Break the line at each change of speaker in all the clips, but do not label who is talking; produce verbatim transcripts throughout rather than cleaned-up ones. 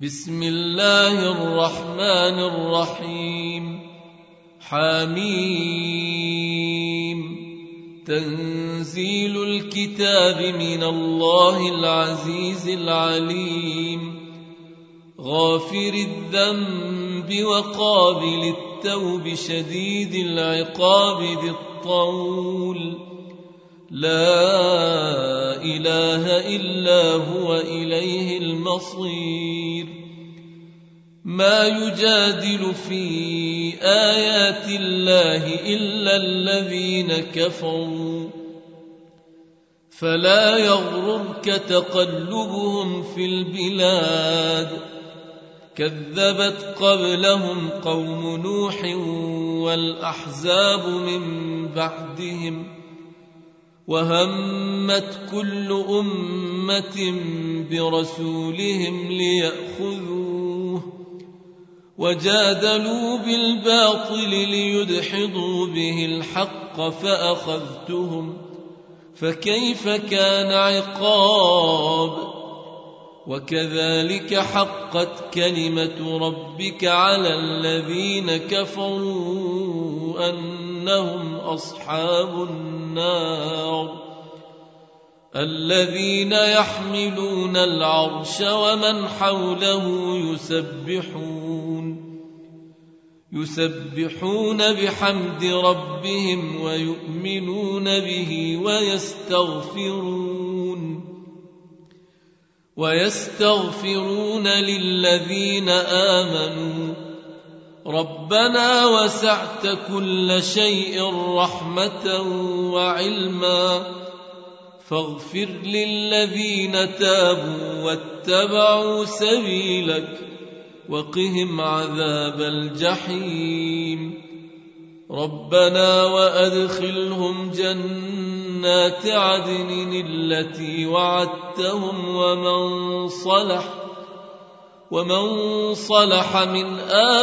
بسم الله الرحمن الرحيم. حميم. تنزيل الكتاب من الله العزيز العليم، غافر الذنب وقابل التوب شديد العقاب ذي الطول، لا إله إلا هو إليه المصير. ما يجادل في آيات الله إلا الذين كفروا، فلا يغررك تقلبهم في البلاد. كذبت قبلهم قوم نوح والأحزاب من بعدهم، وهمت كل أمة برسولهم ليأخذوه، وجادلوا بالباطل ليدحضوا به الحق فأخذتهم، فكيف كان عقاب. وكذلك حقت كلمة ربك على الذين كفروا أنهم أصحاب النار. الذين يحملون العرش ومن حوله يسبحون يسبحون بحمد ربهم ويؤمنون به ويستغفرون ويستغفرون للذين آمنوا ربنا وسعت كل شيء رحمة وعلما، فاغفر للذين تابوا واتبعوا سبيلك وقهم عذاب الجحيم. ربنا وأدخلهم جنات عدن التي وعدتهم ومن صلح ومن صلح من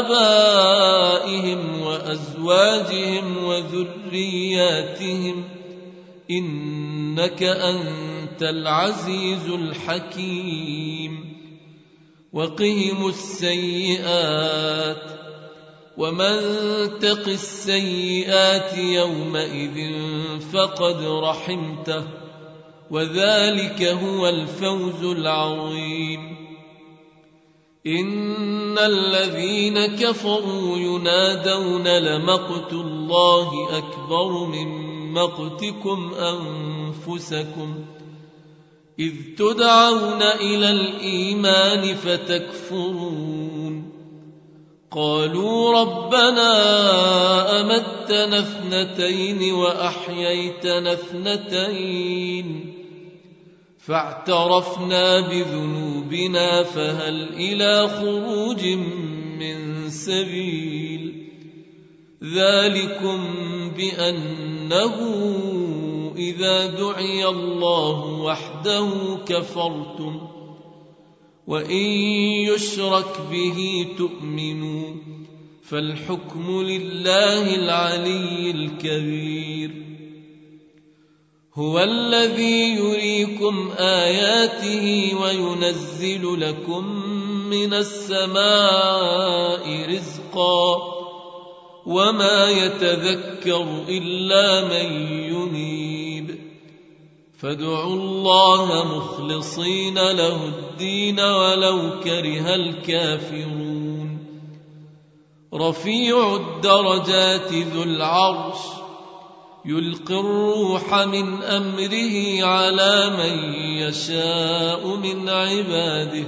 آبائهم وأزواجهم وذرياتهم، إنك أنت العزيز الحكيم. وقهم السيئات، ومن تق السيئات يومئذ فقد رحمته، وذلك هو الفوز العظيم. إن الذين كفروا ينادون لمقت الله أكبر من مقتكم أنفسكم إذ تدعون إلى الإيمان فتكفرون. قالوا ربنا أمتنا اثنتين وأحييتنا اثنتين فاعترفنا بذنوبنا فهل إلى خروج من سبيل. ذلكم بأنه إذا دعي الله وحده كفرتم، وإن يشرك به تؤمنوا، فالحكم لله العلي الكبير. هو الذي يريكم آياته وينزل لكم من السماء رزقا، وما يتذكر إلا من ينيب. فادعوا الله مخلصين له الدين ولو كره الكافرون. رفيع الدرجات ذو العرش يلقي الروح من أمره على من يشاء من عباده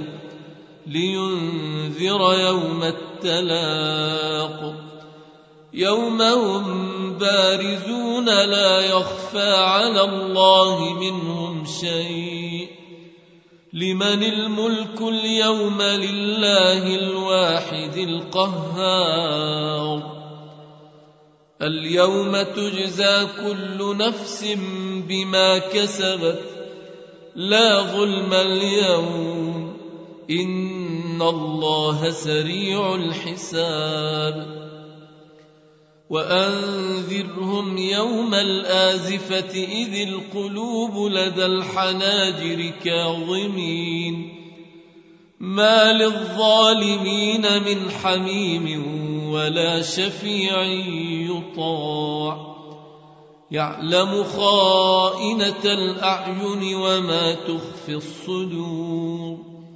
لينذر يوم التلاق، يوم هم بارزون لا يخفى على الله منهم شيء. لمن الملك اليوم؟ لله الواحد القهار. اليوم تجزى كل نفس بما كسبت، لا ظلم اليوم، إن الله سريع الحساب. وأنذرهم يوم الآزفة إذ القلوب لدى الحناجر كاظمين ما للظالمين من حميم ولا شفيع يطاع يعلم خائنة الأعين وما تخفي الصدور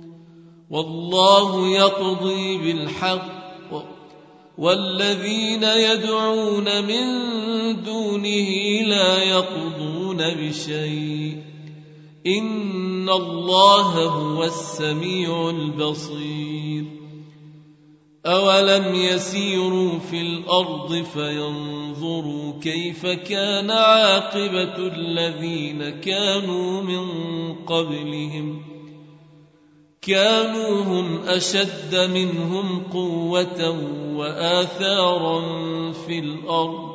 والله يقضي بالحق والذين يدعون من دونه لا يقضون بشيء إن الله هو السميع البصير أولم يسيروا في الأرض فينظروا كيف كان عاقبة الذين كانوا من قبلهم كانوا هم أشد منهم قوة وآثارا في الأرض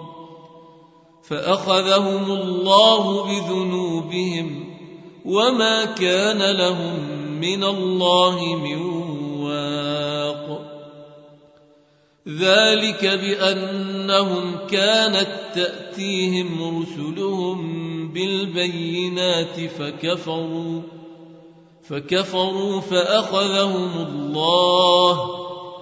فأخذهم الله بذنوبهم وما كان لهم من الله من واق ذلك بأنهم كانت تأتيهم رسلهم بالبينات فكفروا فكفروا فأخذهم الله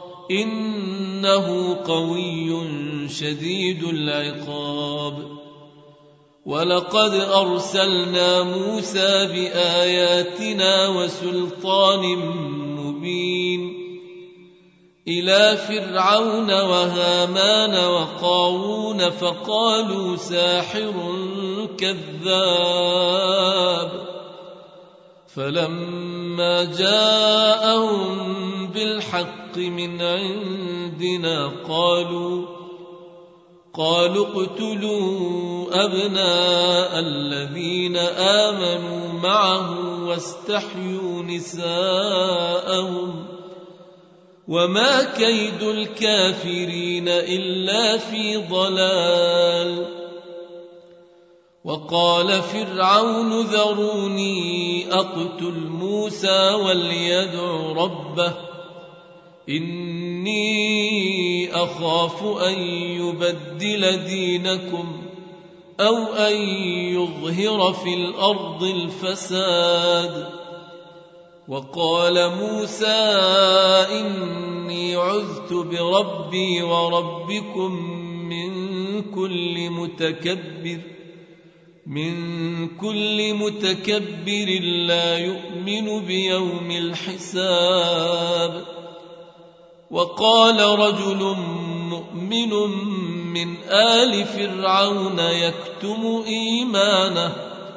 إنه قوي شديد العقاب ولقد أرسلنا موسى بآياتنا وسلطان مبين إلى فرعون وهامان وقارون فقالوا ساحر كذاب فلما جاءهم بالحق من عندنا قالوا قالوا اقتلوا أبناء الذين آمنوا معه واستحيوا نساءهم وما كيد الكافرين إلا في ضلال وقال فرعون ذروني أقتل موسى وليدع ربه إني أخاف أن يبدل دينكم أو أن يظهر في الأرض الفساد وقال موسى إني عذت بربي وربكم من كل متكبر من كل متكبر لا يؤمن بيوم الحساب وقال رجل مؤمن من آل فرعون يكتم إيمانه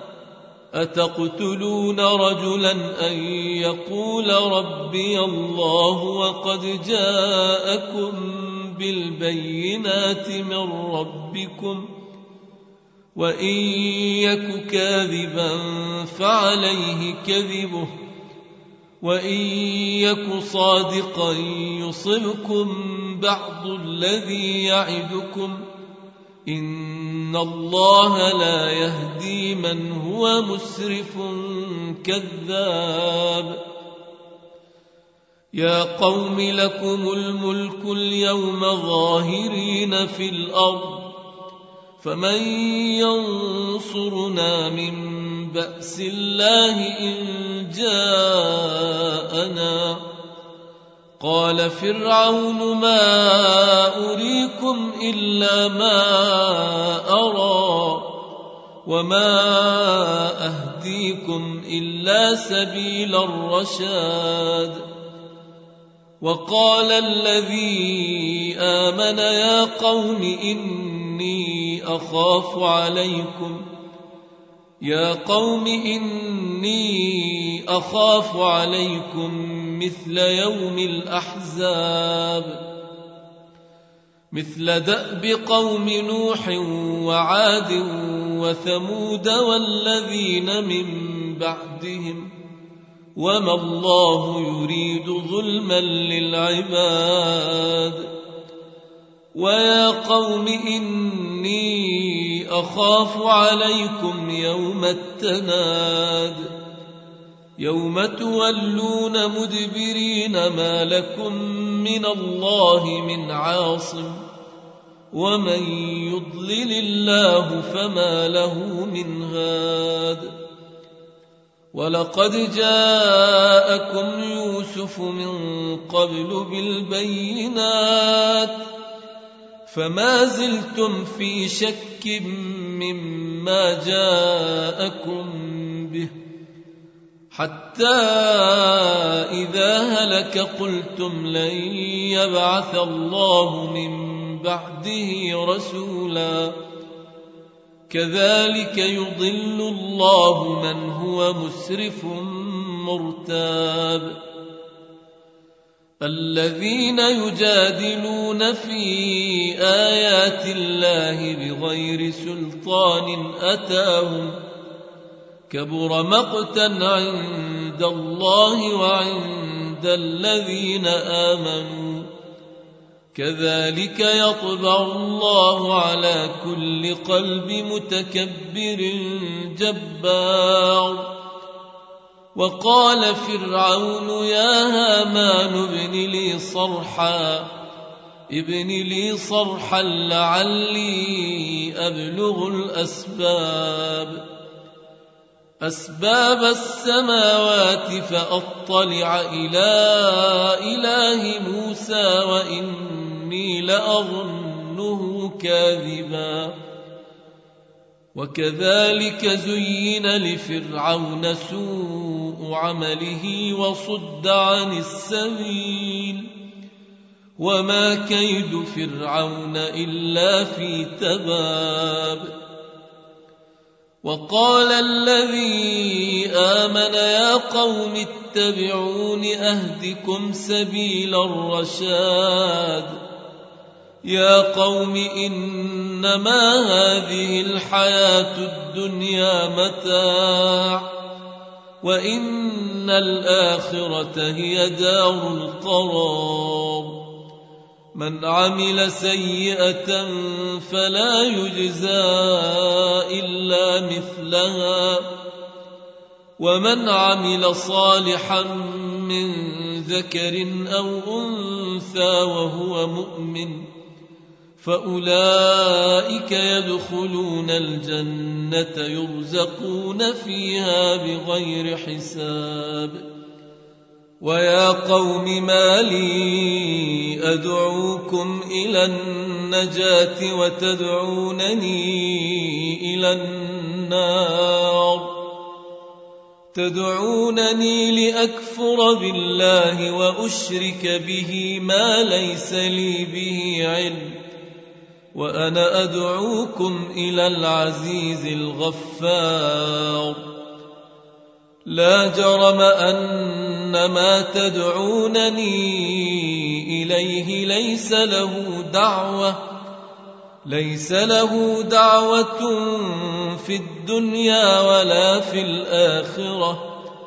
أتقتلون رجلا أن يقول ربي الله وقد جاءكم بالبينات من ربكم وإن يك كاذبا فعليه كذبه وإن يك صادقا يصبكم بعض الذي يعدكم إن الله لا يهدي من هو مسرف كذاب يا قوم لكم الملك اليوم ظاهرين في الأرض فمن ينصرنا من بأس الله إن جاءنا قال فرعون ما أريكم إلا ما أرى وما أهديكم إلا سبيل الرشاد وقال الذي آمن يا قوم إني أخاف عليكم يا قوم إني أخاف عليكم مثل يوم الأحزاب مثل دأب قوم نوح وعاد وثمود والذين من بعدهم وما الله يريد ظلما للعباد ويا قوم إني أخاف عليكم يوم التناد يوم تولون مدبرين ما لكم من الله من عاصم ومن يضلل الله فما له من هاد ولقد جاءكم يوسف من قبل بالبينات فما زلتم في شك مما جاءكم به حتى إذا هلك قلتم لن يبعث الله من بعده رسولا كذلك يضل الله من هو مسرف مرتاب الذين يجادلون في آيات الله بغير سلطان أتاهم كبر مقتا عند الله وعند الذين آمنوا كذلك يطبع الله على كل قلب متكبر جبار وقال فرعون يا هامان ابن لي صرحا ابن لي صرحا لعلي أبلغ الأسباب أسباب السماوات فأطلع إلى إله موسى وإني لأظنه كاذبا وكذلك زين لفرعون سوء عمله وصد عن السبيل وما كيد فرعون إلا في تباب وقال الذي آمن يا قوم اتبعون أهدكم سبيل الرشاد يا قوم إنما هذه الحياة الدنيا متاع وإن الآخرة هي دار القرار من عمل سيئة فلا يجزى إلا مثلها ومن عمل صالحا من ذكر أو أنثى وهو مؤمن فأولئك يدخلون الجنة يرزقون فيها بغير حساب ويا قوم ما لي أدعوكم إلى النجاة وتدعونني إلى النار تدعونني لأكفر بالله وأشرك به ما ليس لي به علم وأنا أدعوكم إلى العزيز الغفار لا جرم أن ما تدعونني إليه ليس له دعوة ليس له دعوة في الدنيا ولا في الآخرة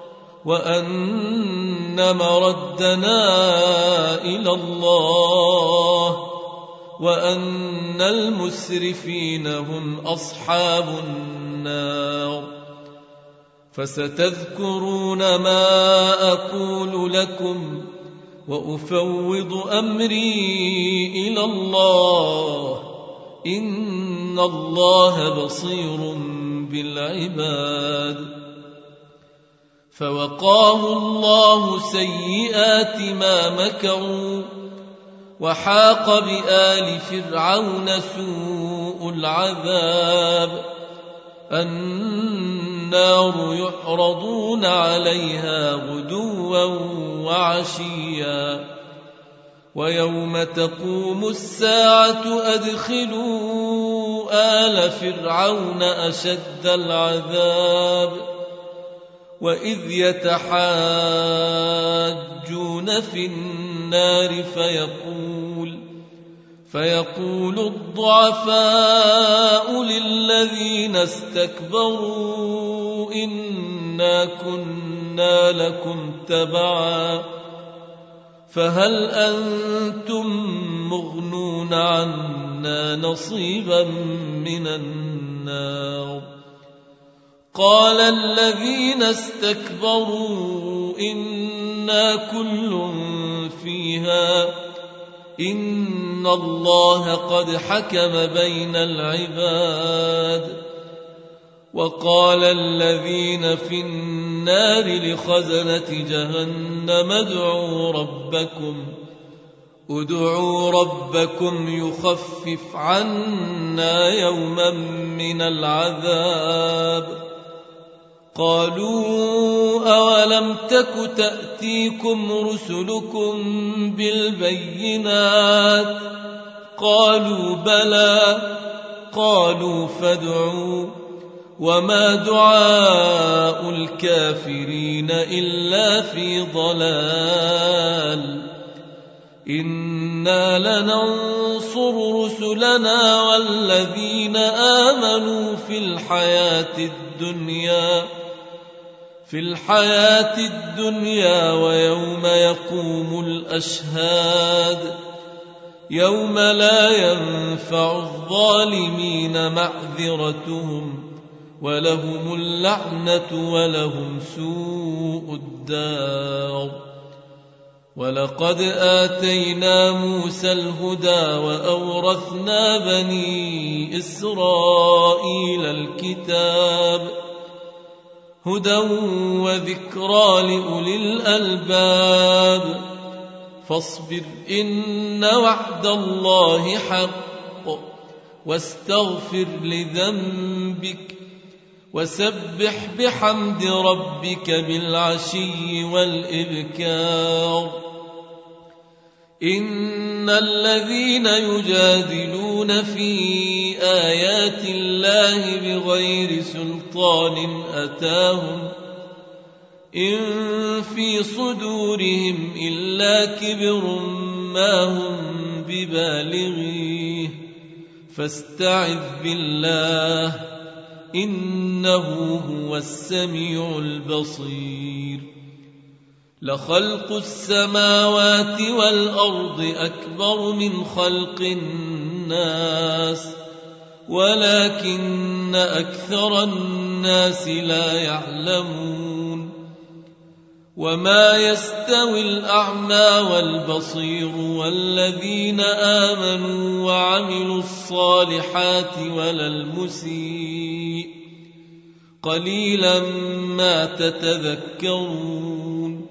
وأن مردنا إلى الله وأن المسرفين هم أصحاب النار فستذكرون ما أقول لكم وأفوض أمري إلى الله إن الله بصير بالعباد فوقاه الله سيئات ما مكروا وحاق بآل فرعون سوء العذاب النار يعرضون عليها غدوا وعشيا ويوم تقوم الساعة أدخلوا آل فرعون أشد العذاب وإذ يتحاجون في النار فيقول فيقول الضعفاء للذين استكبروا إنا كنا لكم تبعا فهل أنتم مغنون عنا نصيبا من النار قال الذين استكبروا إنا كل فيها إن الله قد حكم بين العباد وقال الذين في النار النار لخزنة جهنم ادعوا ربكم ادعوا ربكم يخفف عنا يوما من العذاب. قالوا أولم تك تأتيكم رسلكم بالبينات قالوا بلى قالوا فادعوا وما دعاء الكافرين إلا في ضلال. إنا لننصر رسلنا والذين آمنوا في الحياة الدنيا في الحياة الدنيا ويوم يقوم الأشهاد يوم لا ينفع الظالمين معذرتهم ولهم اللعنة ولهم سوء الدار. ولقد آتينا موسى الهدى وأورثنا بني إسرائيل الكتاب هدى وذكرى لأولي الألباب. فاصبر إن وعد الله حق واستغفر لذنبك وسبح بحمد ربك بالعشي والإبكار. إن الذين يجادلون في آيات الله بغير سلطان أتاهم إن في صدورهم إلا كبر ما هم ببالغيه فاستعذ بالله إنه هو السميع البصير. لخلق السماوات والأرض أكبر من خلق الناس ولكن أكثر الناس لا يعلمون. وما يستوي الأعمى والبصير والذين آمنوا وعملوا الصالحات ولا المسيء قليلا ما تتذكرون.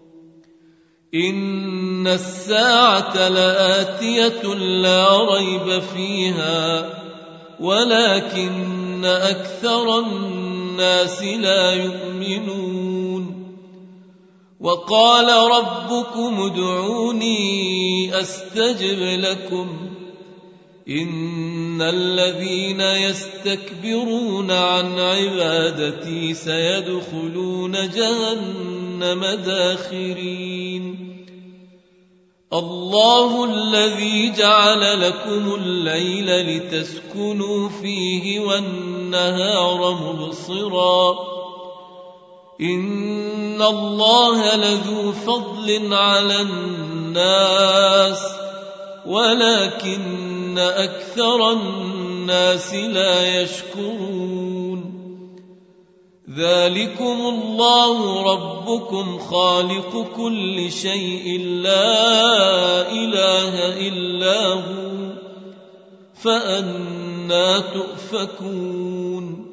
إن الساعة لآتية لا ريب فيها ولكن أكثر الناس لا يؤمنون. وقال ربكم ادعوني أستجب لكم إن الذين يستكبرون عن عبادتي سيدخلون جهنم داخرين. الله الذي جعل لكم الليل لتسكنوا فيه والنهار مبصرا إن الله لذو فضل على الناس ولكن أكثر الناس لا يشكرون. ذلكم الله ربكم خالق كل شيء لا إله إلا هو فأنى تؤفكون.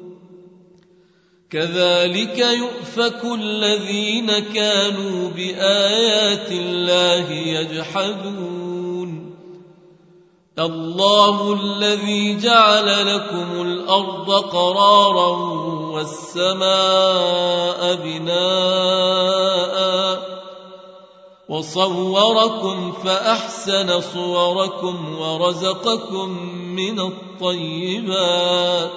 كذلك يؤفك الذين كانوا بآيات الله يجحدون. الله الذي جعل لكم الأرض قرارا والسماء بناء وصوركم فأحسن صوركم ورزقكم من الطيبات.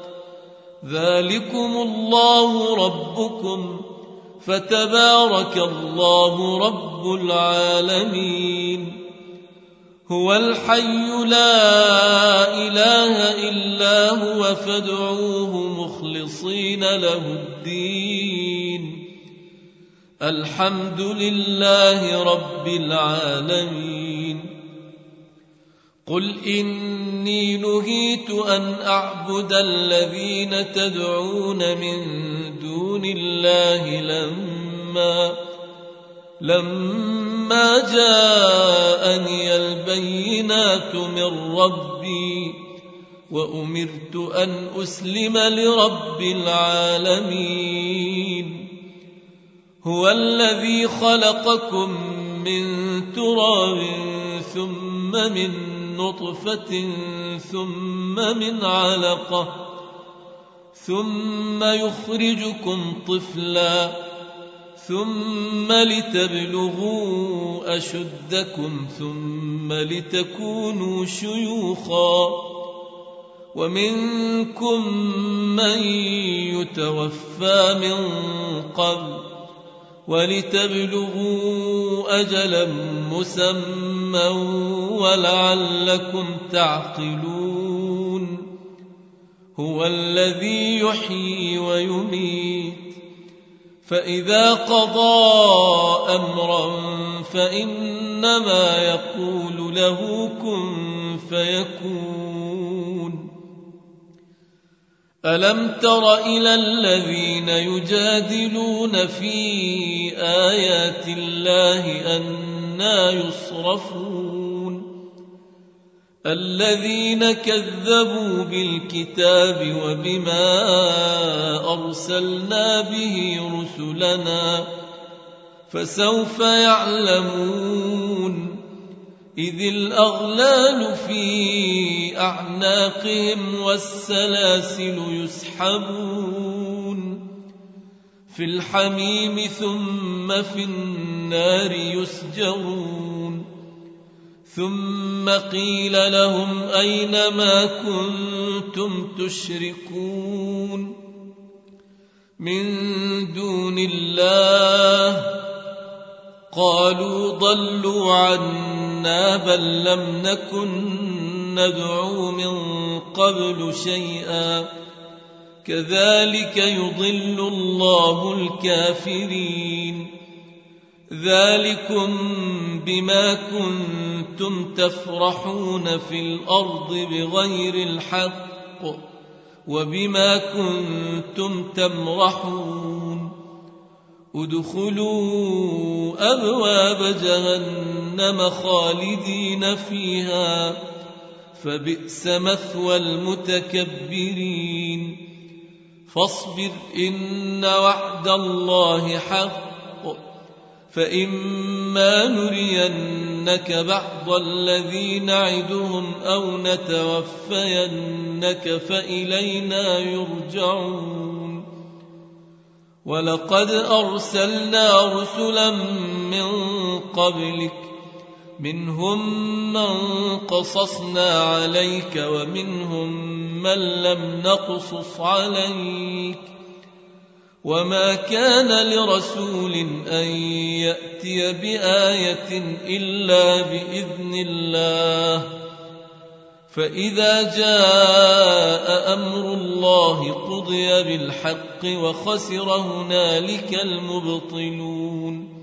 ذلكم الله ربكم فتبارك الله رب العالمين. هو الحي لا إله إلا هو فادعوه مخلصين له الدين. الحمد لله رب العالمين. قل إني نهيت أن أعبد الذين تدعون من دون الله لما لما جاءني البينات من ربي وأمرت أن أسلم لرب العالمين. هو الذي خلقكم من تراب ثم من نطفة ثم من علقة ثم يخرجكم طفلا ثم لتبلغوا أشدكم ثم لتكونوا شيوخا ومنكم من يتوفى من قبل ولتبلغوا أجلا مسمى ولعلكم تعقلون هو الذي يحيي ويميت فإذا قضى أمرا فإنما يقول له كن فيكون ألم تر إلى الذين يجادلون في آيات الله أنى يصرفون الذين كذبوا بالكتاب وبما أرسلنا به رسلنا فسوف يعلمون إذ الأغلال في أعناقهم والسلاسل يسحبون في الحميم ثم في النار يسجرون ثم قيل لهم أين ما كنتم تشركون من دون الله قالوا ضلوا عنا بل لم نكن ندعو من قبل شيئا كذلك يضل الله الكافرين ذلكم بما كنتم تفرحون في الأرض بغير الحق وبما كنتم تمرحون ادخلوا أبواب جهنم خالدين فيها فبئس مثوى المتكبرين فاصبر إن وعد الله حق فإما نرينك بعض الذي نعدهم أو نتوفينك فإلينا يرجعون ولقد أرسلنا رسلا من قبلك منهم من قصصنا عليك ومنهم من لم نقصص عليك وما كان لرسول أن يأتي بآية إلا بإذن الله فإذا جاء أمر الله قضي بالحق وخسر هنالك المبطلون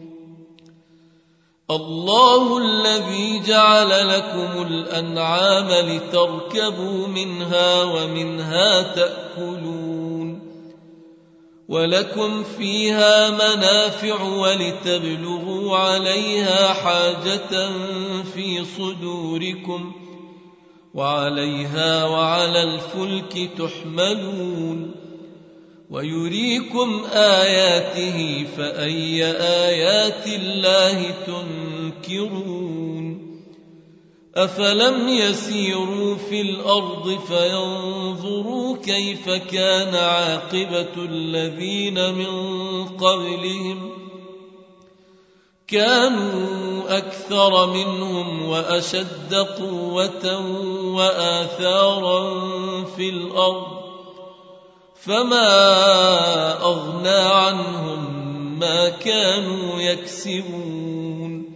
الله الذي جعل لكم الأنعام لتركبوا منها ومنها تأكلون ولكم فيها منافع ولتبلغوا عليها حاجة في صدوركم وعليها وعلى الفلك تحملون ويريكم آياته فأي آيات الله تنكرون أفلم يسيروا في الأرض فينظروا كيف كان عاقبة الذين من قبلهم كانوا أكثر منهم وأشد قوة وآثارا في الأرض فما أغنى عنهم ما كانوا يكسبون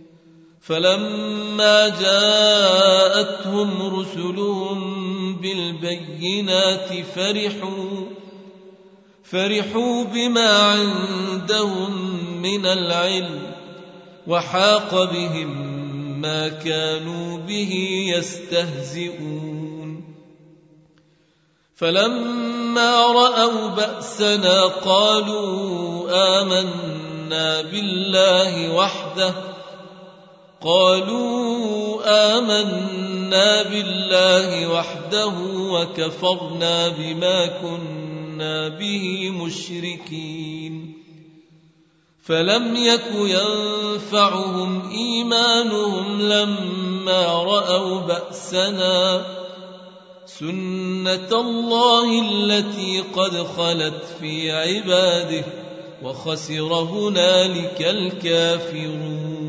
فلما جاءتهم رسلهم بالبينات فرحوا فرحوا بما عندهم من العلم وحاق بهم ما كانوا به يستهزئون فلما رأوا بأسنا قالوا آمنا بالله وحده قالوا آمنا بالله وحده وكفرنا بما كنا به مشركين فلم يك ينفعهم إيمانهم لما رأوا بأسنا سنة الله التي قد خلت في عباده وخسر هنالك الكافرون.